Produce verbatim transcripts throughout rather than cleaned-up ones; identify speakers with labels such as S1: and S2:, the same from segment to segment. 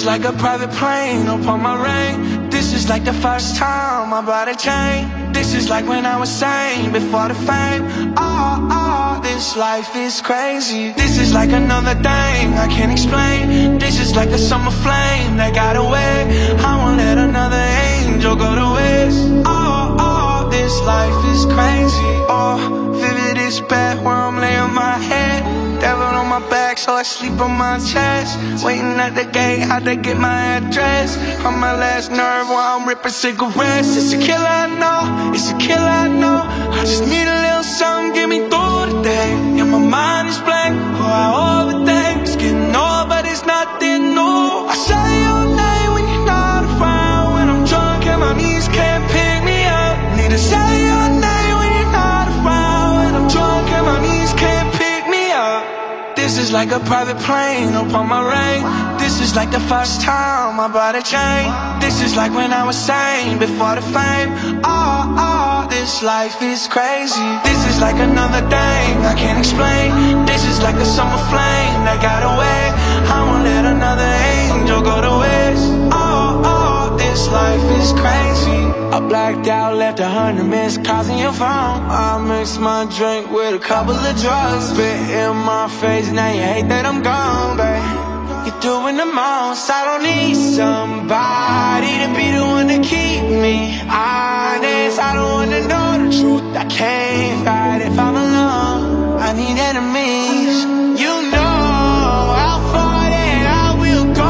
S1: like a private plane upon my rain. This is like the first time I bought a chain. This is like when I was sane before the fame. Oh, oh, this life is crazy. This is like another thing I can't explain. This is like a summer flame that got away. I won't let another angel go to waste. Oh, oh, this life is crazy. Oh, vivid is bad where I'm laying my head. Devil on my back, so I sleep on my chest. Waiting at the gate, had to get my address. On my last nerve while I'm ripping cigarettes. It's a killer, I know, it's a killer, I know. I just need a little something, get me through the day. And my mind is blank, oh, I overthink. It's getting old, but it's nothing new. I say your name when you're not around. When I'm drunk and my knees can't pick me up. Need to say your name when you're not around. When I'm drunk and my knees can't pick me up. This is like a private plane upon my rain. This is like the first time I bought a chain. This is like when I was sane before the fame. Oh, oh, this life is crazy. This is like another thing I can't explain. This is like the summer flame that got away. I won't let another angel go to waste. Oh, oh, this life is crazy. I blacked out, left a hundred missed calls on your phone. I mixed my drink with a couple of drugs. Spit in my face, now you hate that I'm gone, babe. You're doing the most, I don't need somebody to be the one to keep me honest. I don't wanna know the truth, I can't fight if I'm alone. I need enemies, you know how far that I will go.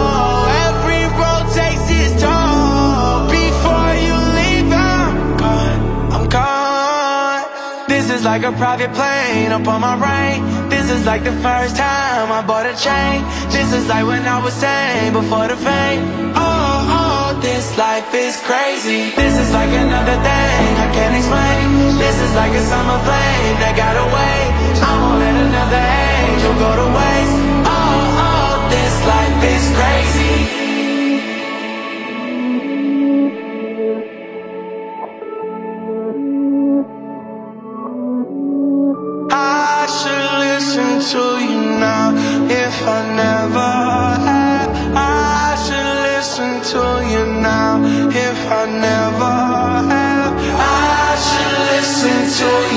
S1: Every road takes its toll. Before you leave, I'm gone, I'm gone. This is like a private plane upon my rain. This is like the first time I bought a chain. This is like when I was sane before the fame. Oh, oh, this life is crazy. This is like another thing I can't explain. This is like a summer flame that got away. I won't let another angel go to waste. Oh, oh, this life is crazy. I should listen to you now if I never had. I should listen to you now if I never have. I should listen to you